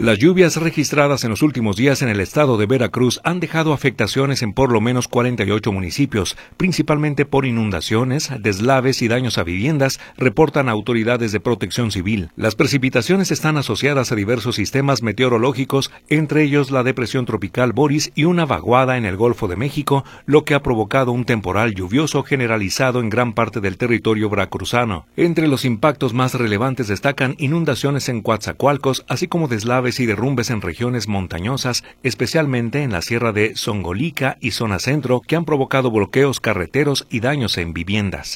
Las lluvias registradas en los últimos días en el estado de Veracruz han dejado afectaciones en por lo menos 48 municipios, principalmente por inundaciones, deslaves y daños a viviendas, reportan autoridades de protección civil. Las precipitaciones están asociadas a diversos sistemas meteorológicos, entre ellos la depresión tropical Boris y una vaguada en el Golfo de México, lo que ha provocado un temporal lluvioso generalizado en gran parte del territorio veracruzano. Entre los impactos más relevantes destacan inundaciones en Coatzacoalcos, así como deslaves y derrumbes en regiones montañosas, especialmente en la sierra de Zongolica y zona centro, que han provocado bloqueos carreteros y daños en viviendas.